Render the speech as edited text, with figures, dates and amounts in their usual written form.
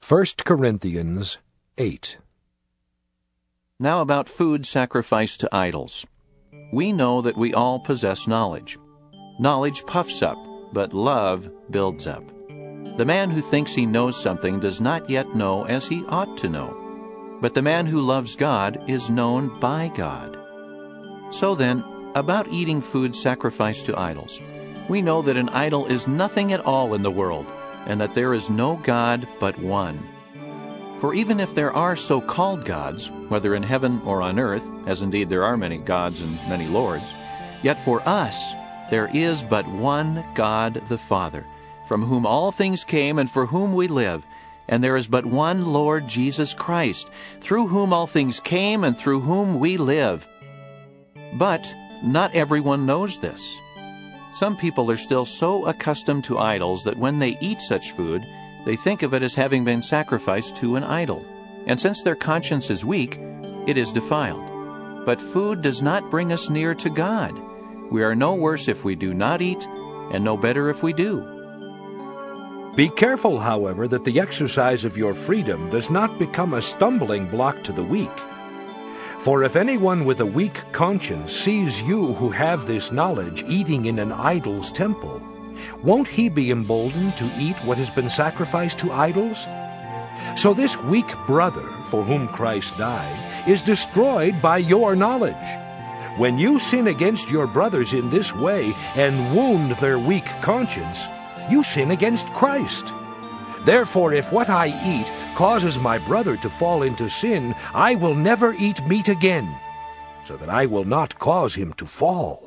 1 Corinthians 8. Now about food sacrificed to idols. We know that we all possess knowledge. Knowledge puffs up, but love builds up. The man who thinks he knows something does not yet know as he ought to know. But the man who loves God is known by God. So then, about eating food sacrificed to idols. We know that an idol is nothing at all in the world, and that there is no God but one. For even if there are so-called gods, whether in heaven or on earth, as indeed there are many gods and many lords, yet for us there is but one God the Father, from whom all things came and for whom we live, and there is but one Lord Jesus Christ, through whom all things came and through whom we live. But not everyone knows this. Some people are still so accustomed to idols that when they eat such food, they think of it as having been sacrificed to an idol. And since their conscience is weak, it is defiled. But food does not bring us near to God. We are no worse if we do not eat, and no better if we do. Be careful, however, that the exercise of your freedom does not become a stumbling block to the weak. For if anyone with a weak conscience sees you who have this knowledge eating in an idol's temple, won't he be emboldened to eat what has been sacrificed to idols? So this weak brother, for whom Christ died, is destroyed by your knowledge. When you sin against your brothers in this way and wound their weak conscience, you sin against Christ. Therefore, if what I eat causes my brother to fall into sin, I will never eat meat again, so that I will not cause him to fall.